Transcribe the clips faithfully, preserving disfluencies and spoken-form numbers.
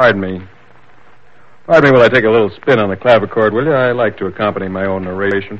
Pardon me. Pardon me while I take a little spin on the clavichord, will you? I like to accompany my own narration.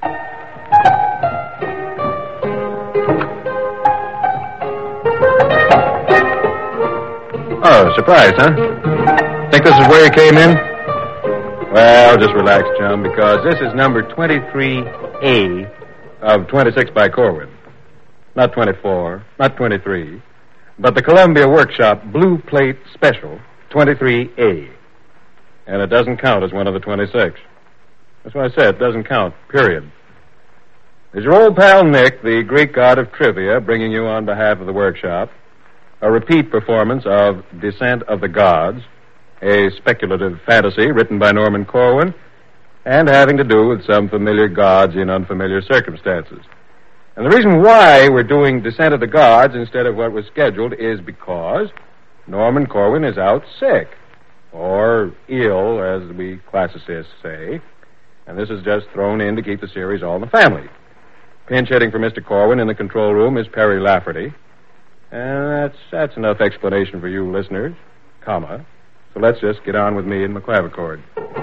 Oh, surprise, huh? Think this is where you came in? Well, just relax, chum, because this is number twenty-three A of twenty-six by Corwin. Not twenty-four, not twenty-three, but the Columbia Workshop Blue Plate Special, twenty-three A. And it doesn't count as one of the twenty-six. That's why I said it doesn't count, period. There's your old pal Nick, the Greek god of trivia, bringing you on behalf of the workshop a repeat performance of Descent of the Gods, a speculative fantasy written by Norman Corwin and having to do with some familiar gods in unfamiliar circumstances. And the reason why we're doing Descent of the Gods instead of what was scheduled is because Norman Corwin is out sick, or ill, as we classicists say, and this is just thrown in to keep the series all in the family. Pinch hitting for Mister Corwin in the control room is Perry Lafferty, and that's that's enough explanation for you listeners, comma. So let's just get on with me and my clavichord.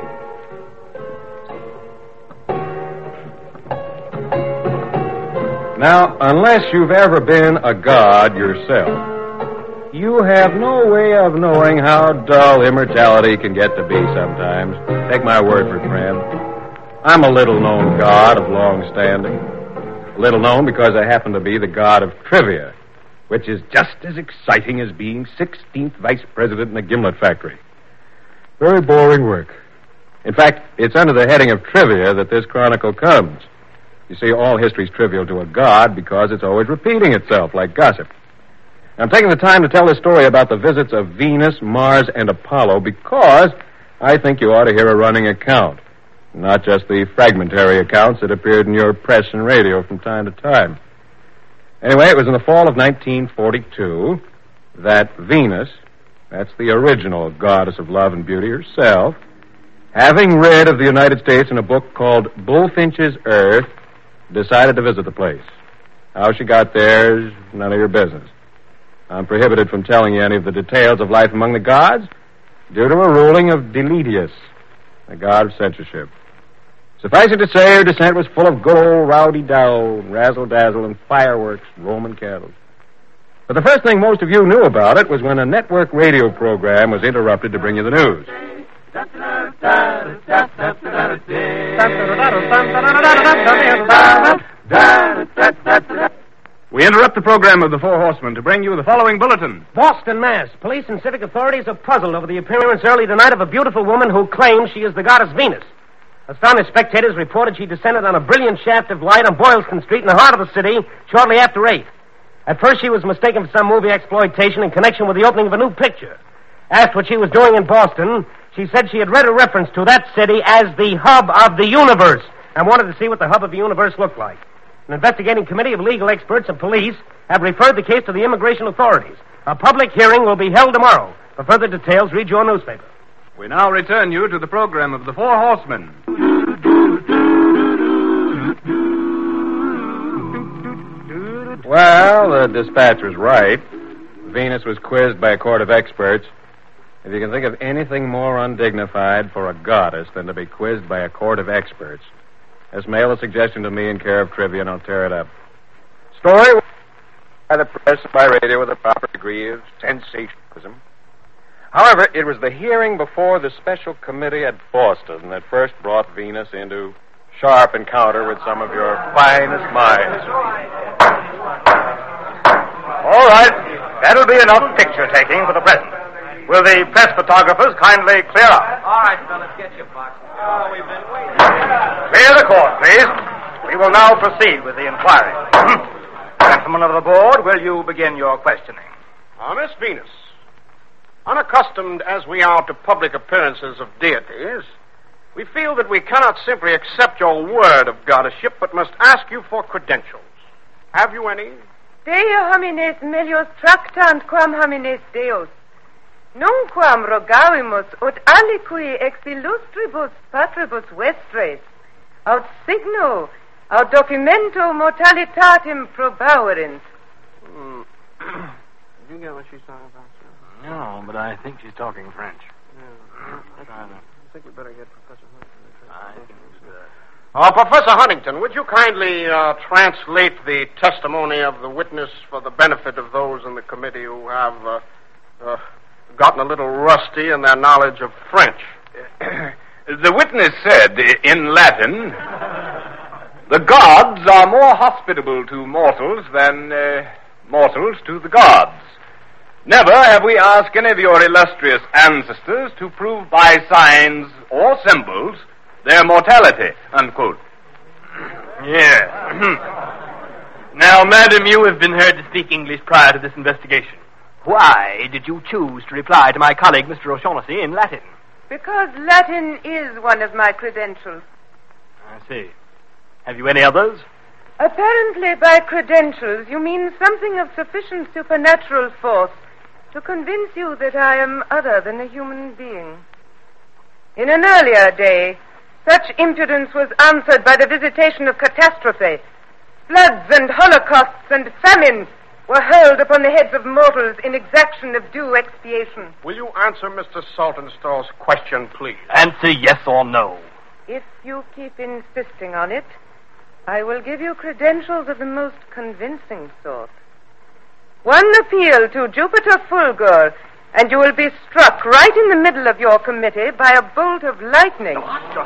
Now, unless you've ever been a god yourself, you have no way of knowing how dull immortality can get to be sometimes. Take my word for it, friend. I'm a little-known god of long standing. Little known because I happen to be the god of trivia, which is just as exciting as being sixteenth vice president in a gimlet factory. Very boring work. In fact, it's under the heading of trivia that this chronicle comes. You see, all history's trivial to a god because it's always repeating itself, like gossip. I'm taking the time to tell this story about the visits of Venus, Mars, and Apollo because I think you ought to hear a running account, not just the fragmentary accounts that appeared in your press and radio from time to time. Anyway, it was in the fall of nineteen forty-two that Venus, that's the original goddess of love and beauty herself, having read of the United States in a book called Bullfinch's Earth, decided to visit the place. How she got there is none of your business. I'm prohibited from telling you any of the details of life among the gods due to a ruling of Deletius, the god of censorship. Suffice it to say, her descent was full of good old rowdy-dow, razzle-dazzle, and fireworks, Roman candles. But the first thing most of you knew about it was when a network radio program was interrupted to bring you the news. We interrupt the program of the Four Horsemen to bring you the following bulletin. Boston, Mass. Police and civic authorities are puzzled over the appearance early tonight of a beautiful woman who claims she is the goddess Venus. Astonished spectators reported she descended on a brilliant shaft of light on Boylston Street in the heart of the city shortly after eight. At first, she was mistaken for some movie exploitation in connection with the opening of a new picture. Asked what she was doing in Boston, she said she had read a reference to that city as the hub of the universe and wanted to see what the hub of the universe looked like. An investigating committee of legal experts and police have referred the case to the immigration authorities. A public hearing will be held tomorrow. For further details, read your newspaper. We now return you to the program of the Four Horsemen. Well, the dispatch was right. Venus was quizzed by a court of experts. If you can think of anything more undignified for a goddess than to be quizzed by a court of experts, just mail a suggestion to me in care of trivia and I'll tear it up. Story by the press and by radio with a proper degree of sensationalism. However, it was the hearing before the special committee at Boston that first brought Venus into sharp encounter with some of your finest minds. All right. That'll be enough picture-taking for the present. Will the press photographers kindly clear out? All right, fellas, get your box. Oh, we've been waiting. Clear the court, please. We will now proceed with the inquiry. Gentlemen of the board, will you begin your questioning? Ah, Miss Venus, unaccustomed as we are to public appearances of deities, we feel that we cannot simply accept your word of goddessship, but must ask you for credentials. Have you any? Deo homines melius tractant quam homines Deus. Nunquam rogavimus ut aliqui ex illustribus patribus vestres, aut signo, aut documento mortalitatem probaverint. Mm. Did you get what she's talking about, sir? No, but I think she's talking French. Yeah, I, I think we better get Professor Huntington. I think so. Uh, Professor Huntington, would you kindly uh, translate the testimony of the witness for the benefit of those in the committee who have uh, uh, gotten a little rusty in their knowledge of French? The witness said in Latin, "The gods are more hospitable to mortals than uh, mortals to the gods. Never have we asked any of your illustrious ancestors to prove by signs or symbols their mortality," unquote. Yes. Now, madam, you have been heard to speak English prior to this investigation. Why did you choose to reply to my colleague, Mister O'Shaughnessy, in Latin? Because Latin is one of my credentials. I see. Have you any others? Apparently, by credentials, you mean something of sufficient supernatural force to convince you that I am other than a human being. In an earlier day, such impudence was answered by the visitation of catastrophe. Floods and holocausts and famine were hurled upon the heads of mortals in exaction of due expiation. Will you answer Mister Saltonstall's question, please? Answer yes or no. If you keep insisting on it, I will give you credentials of the most convincing sort. One appeal to Jupiter Fulgur, and you will be struck right in the middle of your committee by a bolt of lightning.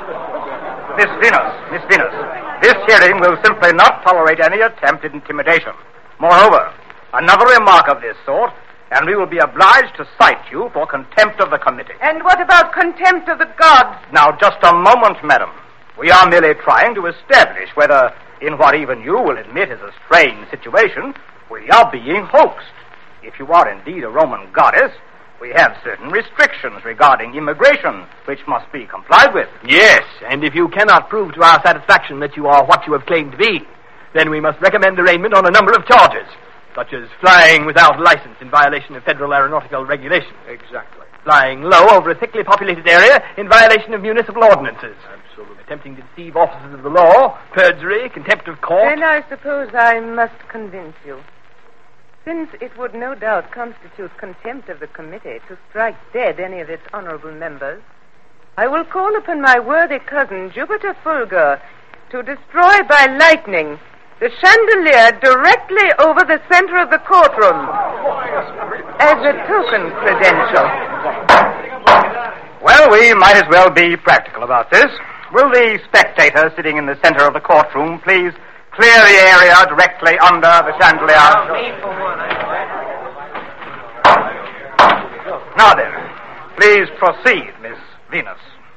Miss Venus, Miss Venus, this hearing will simply not tolerate any attempt at intimidation. Moreover, another remark of this sort, and we will be obliged to cite you for contempt of the committee. And what about contempt of the gods? Now, just a moment, madam. We are merely trying to establish whether, in what even you will admit is a strange situation, we are being hoaxed. If you are indeed a Roman goddess, we have certain restrictions regarding immigration, which must be complied with. Yes, and if you cannot prove to our satisfaction that you are what you have claimed to be, then we must recommend arraignment on a number of charges, such as flying without license in violation of federal aeronautical regulations. Exactly. Flying low over a thickly populated area in violation of municipal ordinances. Absolutely. Attempting to deceive officers of the law, perjury, contempt of court. Then I suppose I must convince you. Since it would no doubt constitute contempt of the committee to strike dead any of its honorable members, I will call upon my worthy cousin, Jupiter Fulgur, to destroy by lightning the chandelier directly over the center of the courtroom as a token credential. Well, we might as well be practical about this. Will the spectator sitting in the center of the courtroom please clear the area directly under the chandelier? Now then, please proceed, Miss Venus.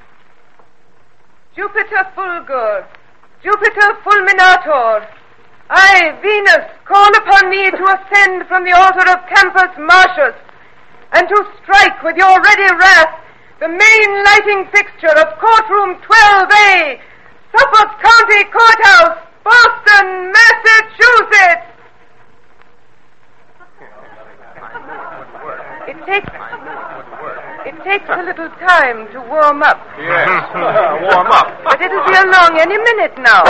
Jupiter Fulgur, Jupiter Fulminator, I, Venus, call upon me to ascend from the altar of Campus Martius and to strike with your ready wrath the main lighting fixture of courtroom twelve A, Suffolk County Courthouse, Boston, Massachusetts. It takes it takes a little time to warm up. Yes, warm up. But it'll be along any minute now.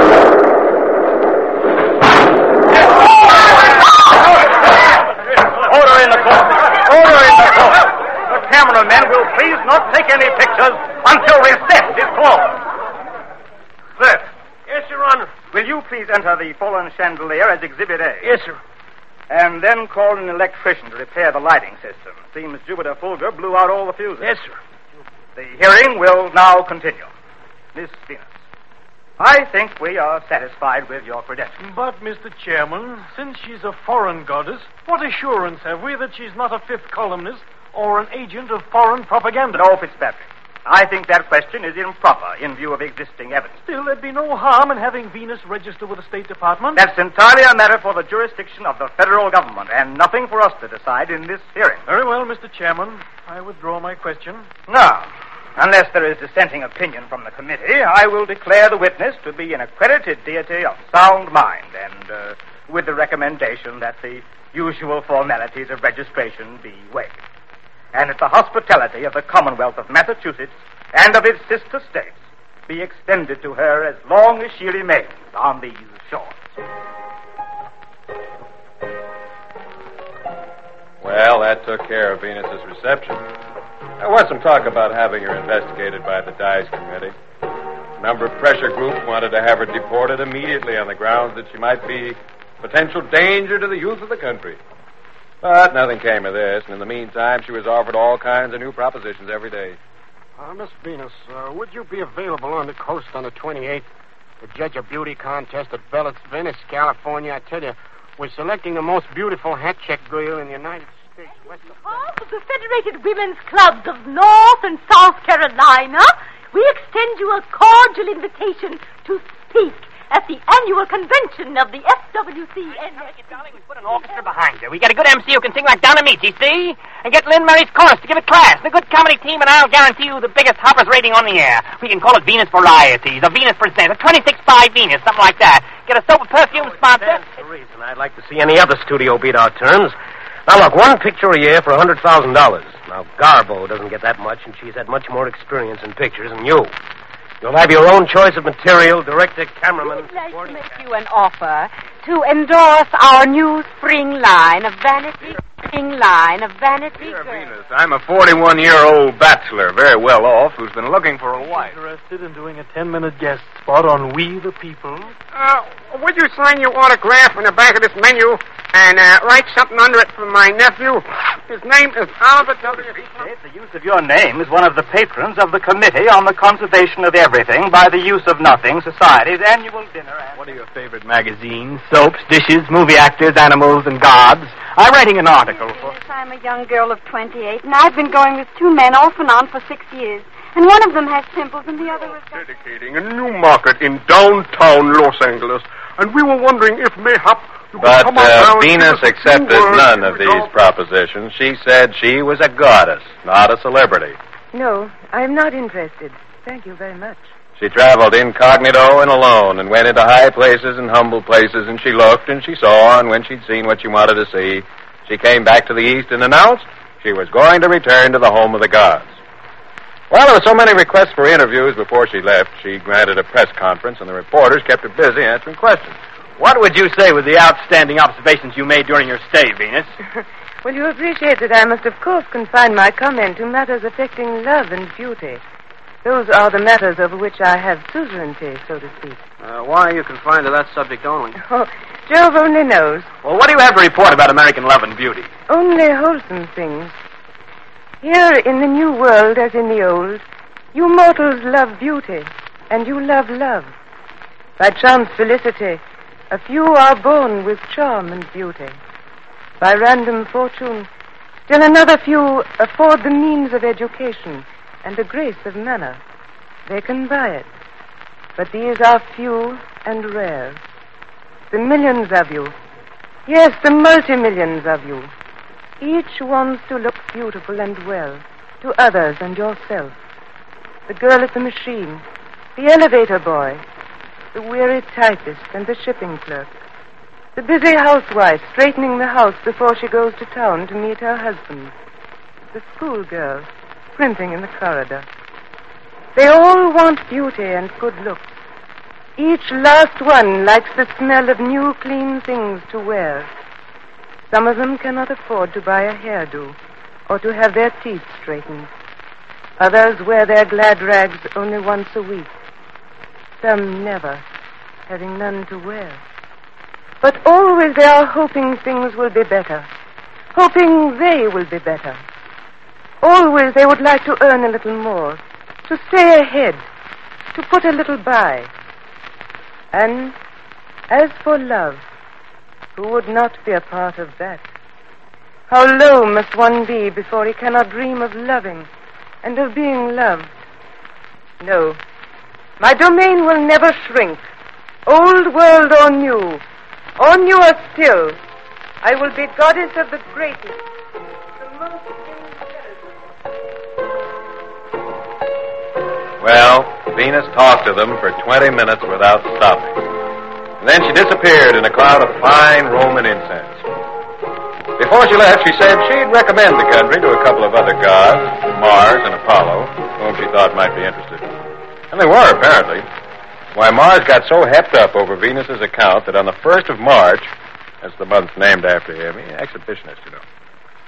Order in the court. Order in the court. The cameramen will please not take any pictures until recess is closed. Cliff. Yes, Your Honor. Will you please enter the fallen chandelier as Exhibit A? Yes, sir. And then call an electrician to repair the lighting system. Seems Jupiter Fulgur blew out all the fuses. Yes, sir. The hearing will now continue. Miss Venus, I think we are satisfied with your credentials. But, Mister Chairman, since she's a foreign goddess, what assurance have we that she's not a fifth columnist or an agent of foreign propaganda? No, Fitzpatrick. I think that question is improper in view of existing evidence. Still, there'd be no harm in having Venus register with the State Department. That's entirely a matter for the jurisdiction of the federal government, and nothing for us to decide in this hearing. Very well, Mister Chairman. I withdraw my question. Now, unless there is dissenting opinion from the committee, I will declare the witness to be an accredited deity of sound mind, and uh, with the recommendation that the usual formalities of registration be waived, and that the hospitality of the Commonwealth of Massachusetts and of its sister states be extended to her as long as she remains on these shores. Well, that took care of Venus's reception. There was some talk about having her investigated by the Dice Committee. A number of pressure groups wanted to have her deported immediately on the grounds that she might be a potential danger to the youth of the country. But nothing came of this, and in the meantime, she was offered all kinds of new propositions every day. Uh, Miss Venus, uh, would you be available on the coast on the twenty-eighth to judge a beauty contest at Bellett's Venice, California? I tell you, we're selecting the most beautiful hat-check girl in the United States. West of behalf of the Federated Women's Clubs of North and South Carolina, we extend you a cordial invitation to speak at the annual convention of the F W C N. Darling, we put an orchestra behind her. We get a good M C who can sing like Donna Meets, see? And get Lynn Murray's chorus to give it class. And a good comedy team, and I'll guarantee you the biggest hoppers rating on the air. We can call it Venus Varieties, or Venus Presents, a twenty-six by Venus, something like that. Get a soap and perfume sponsor. That's the reason I'd like to see any other studio beat our terms. Now, look, one picture a year for one hundred thousand dollars. Now, Garbo doesn't get that much, and she's had much more experience in pictures than you. You'll have your own choice of material, director, cameraman. We'd like to make you an offer to endorse our new spring line of vanity, spring line of vanity Dear girls. Venus, I'm a forty-one-year-old bachelor, very well off, who's been looking for a wife. Interested in doing a ten-minute guest spot on We the People? Uh, would you sign your autograph on the back of this menu and uh, write something under it for my nephew? His name is Albert W. The use of your name is one of the patrons of the Committee on the Conservation of Everything by the Use of Nothing Society's annual dinner. And... What are your favorite magazines? Soaps, dishes, movie actors, animals, and gods? I'm writing an article for... Yes, I'm a young girl of twenty-eight, and I've been going with two men off and on for six years. And one of them has pimples, and the other is... Dedicating a new market in downtown Los Angeles. And we were wondering if mayhap... But uh, Venus accepted none of these propositions. She said she was a goddess, not a celebrity. No, I'm not interested. Thank you very much. She traveled incognito and alone and went into high places and humble places, and she looked and she saw, and when she'd seen what she wanted to see, she came back to the east and announced she was going to return to the home of the gods. Well, there were so many requests for interviews before she left, she granted a press conference, and the reporters kept her busy answering questions. What would you say were the outstanding observations you made during your stay, Venus? Well, you appreciate that I must, of course, confine my comment to matters affecting love and beauty. Those are the matters over which I have suzerainty, so to speak. Uh, why are you confined to that subject only? Oh, Jove only knows. Well, what do you have to report about American love and beauty? Only wholesome things. Here in the new world, as in the old, you mortals love beauty, and you love love. By chance felicity, a few are born with charm and beauty. By random fortune, still another few afford the means of education and the grace of manner. They can buy it. But these are few and rare. The millions of you, yes, the multi-millions of you, each wants to look beautiful and well to others and yourself. The girl at the machine, the elevator boy, the weary typist and the shipping clerk, the busy housewife straightening the house before she goes to town to meet her husband, the schoolgirl printing in the corridor. They all want beauty and good looks. Each last one likes the smell of new, clean things to wear. Some of them cannot afford to buy a hairdo or to have their teeth straightened. Others wear their glad rags only once a week. Some never, having none to wear. But always they are hoping things will be better, hoping they will be better. Always they would like to earn a little more, to stay ahead, to put a little by. And as for love, who would not be a part of that? How low must one be before he cannot dream of loving and of being loved? No, my domain will never shrink, old world or new, or newer still. I will be goddess of the greatest, the most intelligent. Well, Venus talked to them for twenty minutes without stopping. And then she disappeared in a cloud of fine Roman incense. Before she left, she said she'd recommend the country to a couple of other gods, Mars and Apollo, whom she thought might be interested. And they were, apparently. Why, Mars got so hepped up over Venus's account that on the first of March, that's the month named after him, he's an exhibitionist, you know.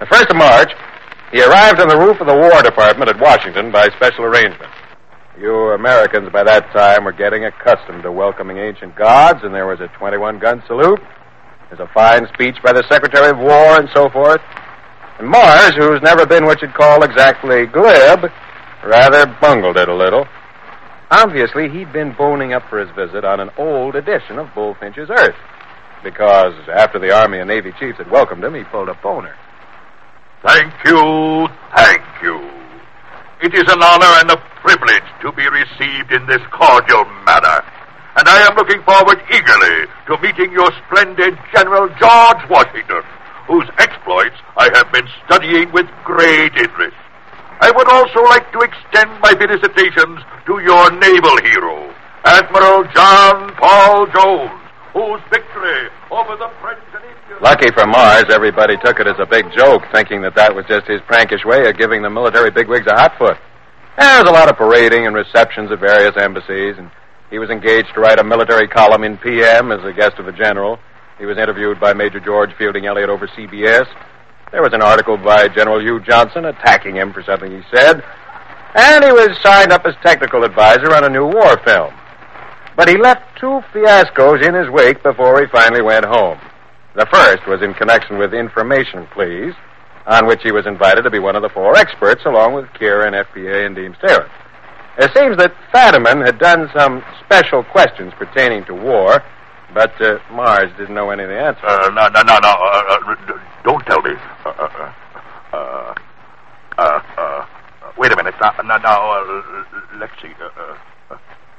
The first of March, he arrived on the roof of the War Department at Washington by special arrangement. You Americans by that time were getting accustomed to welcoming ancient gods, and there was a twenty-one gun salute. There's a fine speech by the Secretary of War and so forth. And Mars, who's never been what you'd call exactly glib, rather bungled it a little. Obviously, he'd been boning up for his visit on an old edition of Bullfinch's Earth, because after the Army and Navy chiefs had welcomed him, he pulled a boner. Thank you, thank you. It is an honor and a privilege to be received in this cordial manner, and I am looking forward eagerly to meeting your splendid General George Washington, whose exploits I have been studying with great interest. I would also like to extend my felicitations to your naval hero, Admiral John Paul Jones, whose victory over the French and Indians... Lucky for Mars, everybody took it as a big joke, thinking that that was just his prankish way of giving the military bigwigs a hot foot. There was a lot of parading and receptions at various embassies, and he was engaged to write a military column in P M as a guest of the general. He was interviewed by Major George Fielding Elliott over C B S. There was an article by General Hugh Johnson attacking him for something he said. And he was signed up as technical advisor on a new war film. But he left two fiascos in his wake before he finally went home. The first was in connection with information pleas, on which he was invited to be one of the four experts, along with Kieran, F P A, and Deems Taylor. It seems that Fadiman had done some special questions pertaining to war, but uh, Mars didn't know any of the answers. Uh, no, no, no, no. Uh, uh, don't tell me. Uh, uh, uh, uh, uh, wait a minute. Now, now, now uh, let's see. Uh, uh,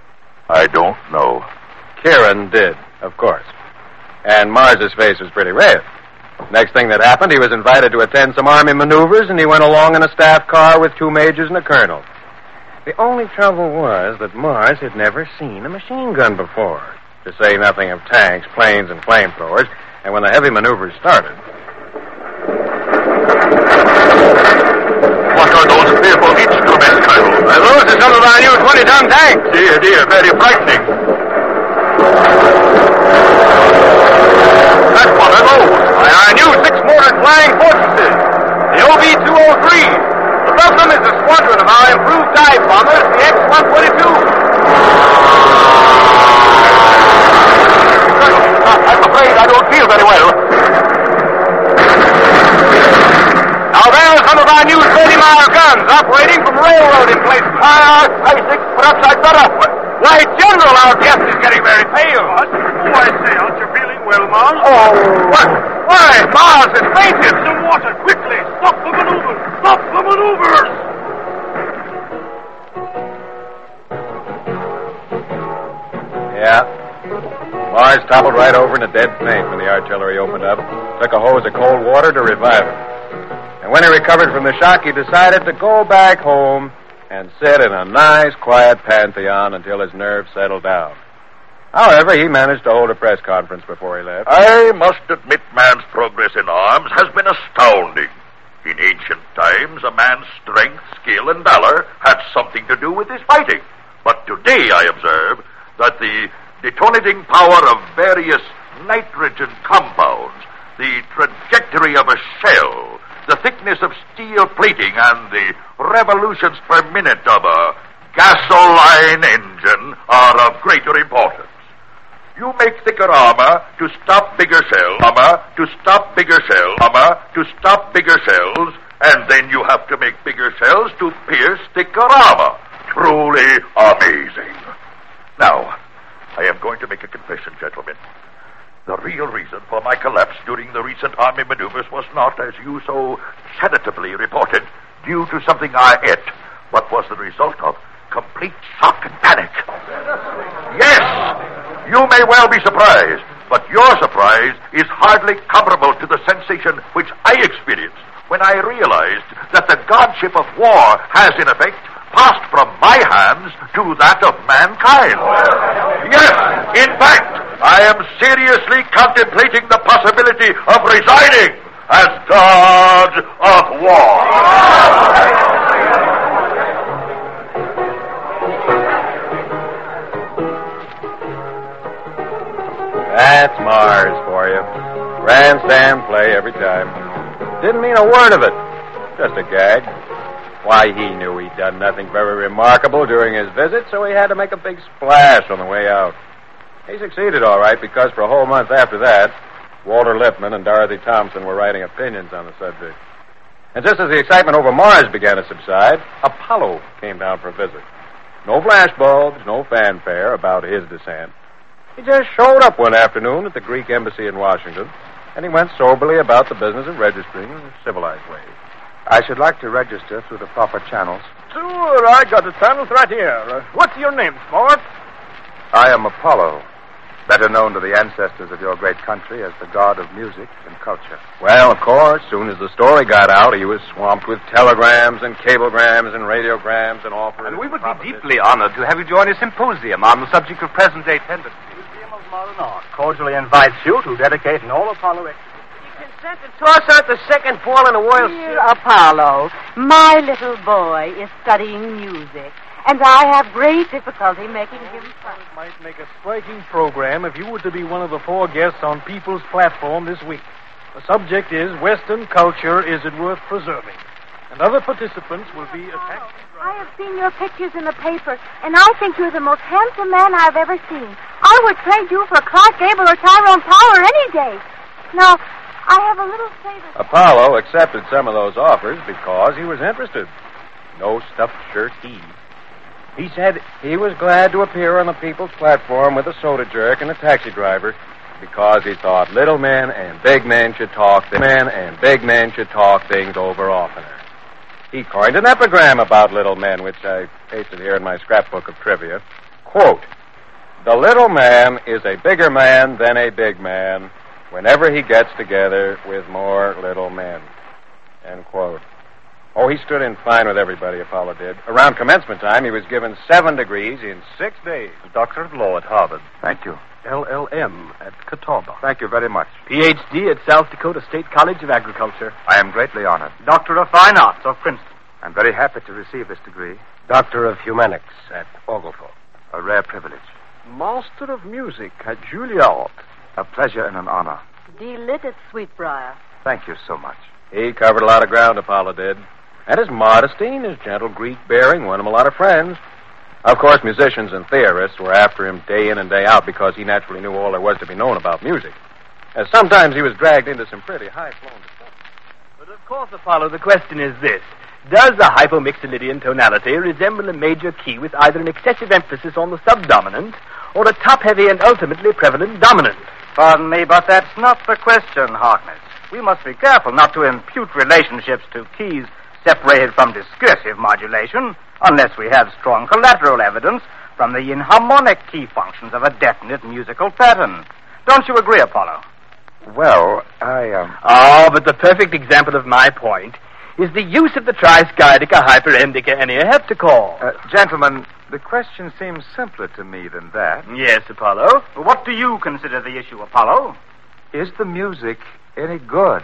I don't know. Kieran did, of course. And Mars's face was pretty red. Next thing that happened, he was invited to attend some Army maneuvers, and he went along in a staff car with two majors and a colonel. The only trouble was that Mars had never seen a machine gun before, to say nothing of tanks, planes, and flamethrowers. And when the heavy maneuvers started... What are those fearful instruments, Colonel? Well, those are some of our new twenty-ton tanks. Dear, dear, very frightening. That's one of those. By our new six-motored flying fortresses, the O B two oh three. Above them is a squadron of our improved dive bombers, the X one twenty-two. I'm afraid I don't feel very well. Now there are some of our new thirty-mile guns operating from railroad emplacements. Uh, I think perhaps I'd better... Why, General, our guest is getting very pale. What? Oh, I say, aren't you feeling well, Mars? Oh, what? Why, Mars has fainted. Some water, quickly. Stop the maneuvers. Stop the maneuvers. Yeah. Mars toppled right over in a dead faint when the artillery opened up. Took a hose of cold water to revive him. And when he recovered from the shock, he decided to go back home and sit in a nice, quiet pantheon until his nerves settled down. However, he managed to hold a press conference before he left. I must admit man's progress in arms has been astounding. In ancient times, a man's strength, skill, and valor had something to do with his fighting. But today I observe that the detonating power of various nitrogen compounds, the trajectory of a shell, the thickness of steel plating, and the revolutions per minute of a gasoline engine are of greater importance. You make thicker armor to stop bigger shells, armor to stop bigger shells, armor to stop bigger shells, and then you have to make bigger shells to pierce thicker armor. Truly amazing. Now, I am going to make a confession, gentlemen. The real reason for my collapse during the recent Army maneuvers was not, as you so sedatively reported, due to something I ate, but was the result of complete shock and panic. Yes, you may well be surprised, but your surprise is hardly comparable to the sensation which I experienced when I realized that the godship of war has, in effect, passed from my hands to that of mankind. Yes, in fact, I am seriously contemplating the possibility of resigning as God of War. That's Mars for you. Grandstand play every time. didn't mean a word of it. Just a gag. Why, he knew he'd done nothing very remarkable during his visit, so he had to make a big splash on the way out. He succeeded all right, because for a whole month after that, Walter Lippmann and Dorothy Thompson were writing opinions on the subject. And just as the excitement over Mars began to subside, Apollo came down for a visit. No flashbulbs, no fanfare about his descent. He just showed up one afternoon at the Greek embassy in Washington, and he went soberly about the business of registering in civilized ways. I should like to register through the proper channels. Sure, I got the channels right here. Uh, what's your name, sport? I am Apollo, better known to the ancestors of your great country as the god of music and culture. Well, of course, soon as the story got out, he was swamped with telegrams and cablegrams and radiograms and offers. And we would be deeply honored to have you join a symposium on the subject of present-day tendencies. The Museum of Modern Art cordially invites you to dedicate an all-Apollo exhibition. Consent to toss out the second ball in the World Dear Apollo, my little boy is studying music, and I have great difficulty making him fun. It might make a striking program if you were to be one of the four guests on People's Platform this week. The subject is Western culture, is it worth preserving? And other participants will be attacked. I have seen your pictures in the paper, and I think you're the most handsome man I've ever seen. I would trade you for Clark Gable or Tyrone Power any day. Now, I have a little favor. Apollo accepted some of those offers because he was interested. No stuffed shirt he. He said he was glad to appear on the People's Platform with a soda jerk and a taxi driver because he thought little men and big men should talk men and big men should talk things over oftener. He coined an epigram about little men, which I pasted here in my scrapbook of trivia. Quote, "The little man is a bigger man than a big man whenever he gets together with more little men." End quote. Oh, he stood in fine with everybody, Apollo did. Around commencement time, he was given seven degrees in six days. Doctor of Law at Harvard. Thank you. L L M at Catawba. Thank you very much. P H D at South Dakota State College of Agriculture. I am greatly honored. Doctor of Fine Arts of Princeton. I'm very happy to receive this degree. Doctor of Humanics at Oglethorpe. A rare privilege. Master of Music at Juilliard. A pleasure and an honor. D-Lit at Sweetbriar. Thank you so much. He covered a lot of ground, Apollo did. And his modesty and his gentle Greek bearing won him a lot of friends. Of course, musicians and theorists were after him day in and day out because he naturally knew all there was to be known about music. As sometimes he was dragged into some pretty high-flown discussions. But of course, Apollo, the question is this. Does the hypomixolydian tonality resemble a major key with either an excessive emphasis on the subdominant or a top-heavy and ultimately prevalent dominant? Pardon me, but that's not the question, Harkness. We must be careful not to impute relationships to keys separated from discursive modulation unless we have strong collateral evidence from the inharmonic key functions of a definite musical pattern. Don't you agree, Apollo? Well, I, um... Oh, but the perfect example of my point is the use of the triskidica hyperendica ennea heptachord. Uh, gentlemen, the question seems simpler to me than that. Yes, Apollo. What do you consider the issue, Apollo? Is the music any good?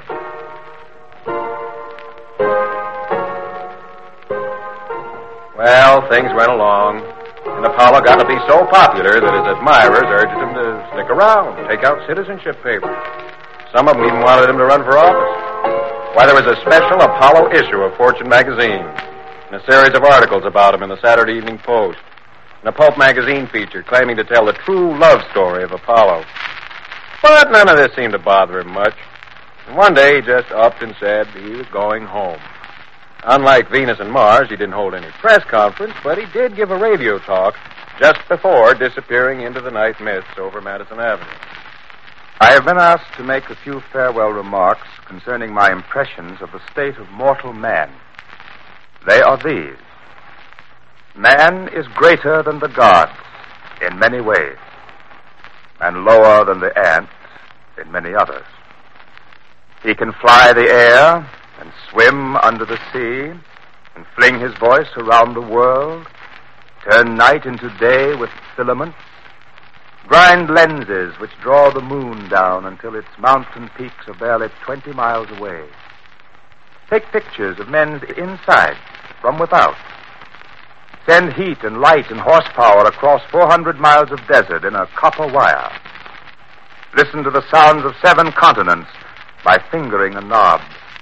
Well, things went along, and Apollo got to be so popular that his admirers urged him to stick around, take out citizenship papers. Some of them even wanted him to run for office. Why, there was a special Apollo issue of Fortune magazine, and a series of articles about him in the Saturday Evening Post, and a Pulp magazine feature claiming to tell the true love story of Apollo. But none of this seemed to bother him much. And one day he just upped and said he was going home. Unlike Venus and Mars, he didn't hold any press conference, but he did give a radio talk just before disappearing into the night mists over Madison Avenue. I have been asked to make a few farewell remarks concerning my impressions of the state of mortal man. They are these. Man is greater than the gods in many ways, and lower than the ant in many others. He can fly the air and swim under the sea and fling his voice around the world, turn night into day with filaments, grind lenses which draw the moon down until its mountain peaks are barely twenty miles away, take pictures of men's insides from without, send heat and light and horsepower across four hundred miles of desert in a copper wire, listen to the sounds of seven continents by fingering a knob,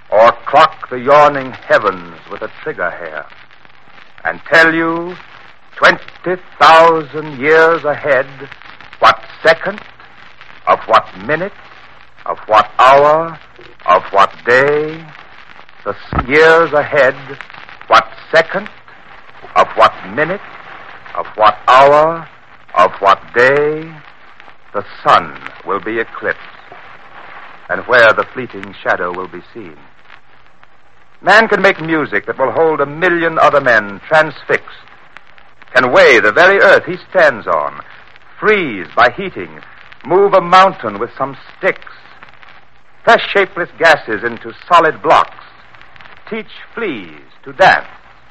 or clock the yawning heavens with a trigger hair, and tell you twenty thousand years ahead what second, of what minute, of what hour, of what day, the years ahead, what second, of what minute, of what hour, of what day, the sun will be eclipsed, and where the fleeting shadow will be seen. Man can make music that will hold a million other men transfixed, can weigh the very earth he stands on, freeze by heating, move a mountain with some sticks, press shapeless gases into solid blocks, teach fleas to dance.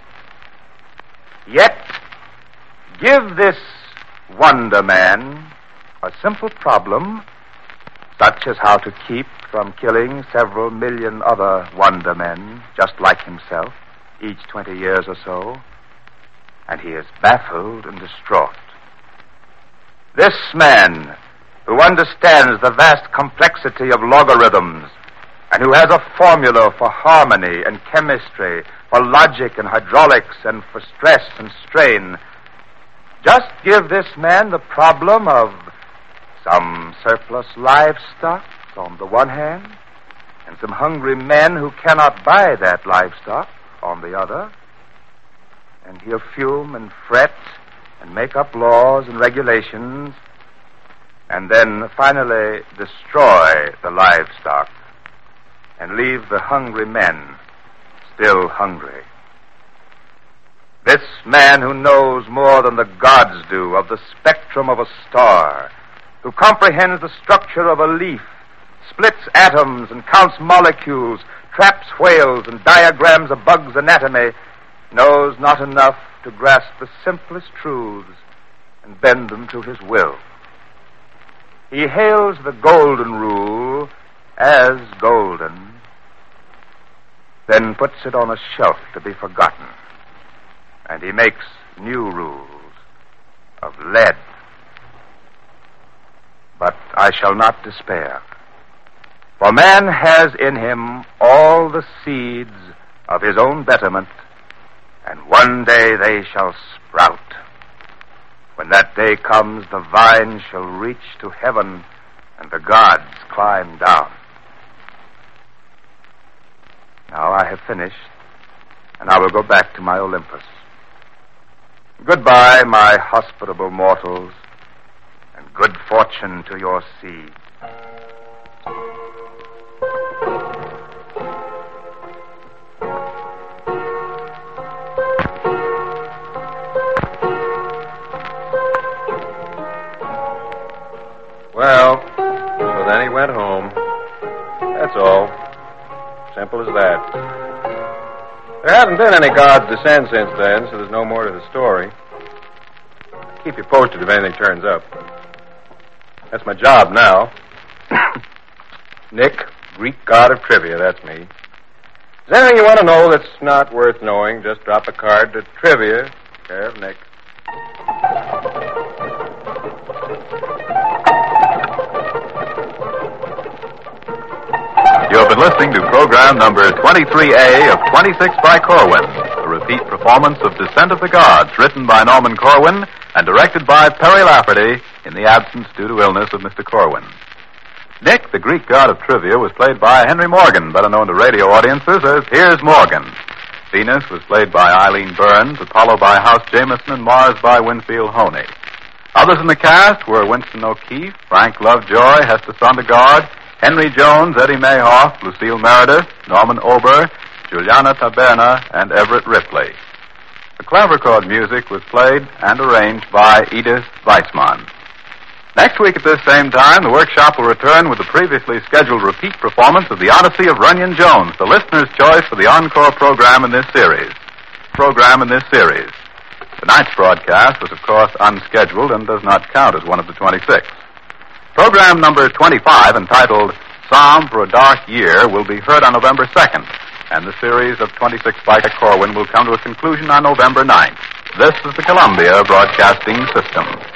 Yet, give this wonder man a simple problem, such as how to keep from killing several million other wonder men just like himself each twenty years or so, and he is baffled and distraught. This man, who understands the vast complexity of logarithms, and who has a formula for harmony and chemistry, for logic and hydraulics, and for stress and strain, just give this man the problem of some surplus livestock on the one hand, and some hungry men who cannot buy that livestock on the other, and he'll fume and fret and make up laws and regulations, and then finally destroy the livestock and leave the hungry men still hungry. This man who knows more than the gods do of the spectrum of a star, who comprehends the structure of a leaf, splits atoms and counts molecules, traps whales and diagrams a bug's anatomy, knows not enough to grasp the simplest truths and bend them to his will. He hails the golden rule as golden, then puts it on a shelf to be forgotten, and he makes new rules of lead. But I shall not despair, for man has in him all the seeds of his own betterment, and one day they shall sprout. When that day comes, the vine shall reach to heaven, and the gods climb down. Now I have finished, and I will go back to my Olympus. Goodbye, my hospitable mortals, and good fortune to your seed. Well, so then he went home. That's all. Simple as that. There hasn't been any God's descent since then, so there's no more to the story. I'll keep you posted if anything turns up. That's my job now. Nick, Greek god of trivia, that's me. If there's anything you want to know that's not worth knowing, just drop a card to Trivia, care of Nick. You have been listening to program number twenty-three A of twenty-six by Corwin, a repeat performance of Descent of the Gods, written by Norman Corwin and directed by Perry Lafferty in the absence due to illness of Mister Corwin. Nick, the Greek god of trivia, was played by Henry Morgan, better known to radio audiences as Here's Morgan. Venus was played by Eileen Burns, Apollo by House Jameson, and Mars by Winfield Honey. Others in the cast were Winston O'Keefe, Frank Lovejoy, Hester Sondergaard, Henry Jones, Eddie Mayhoff, Lucille Meredith, Norman Ober, Juliana Taberna, and Everett Ripley. The clavichord music was played and arranged by Edith Weissman. Next week at this same time, the workshop will return with the previously scheduled repeat performance of The Odyssey of Runyon Jones, the listener's choice for the encore program in this series. Program in this series. Tonight's broadcast was, of course, unscheduled and does not count as one of the twenty-six. Program number twenty-five, entitled Psalm for a Dark Year, will be heard on November second, and the series of twenty-six by Corwin will come to a conclusion on November ninth. This is the Columbia Broadcasting System.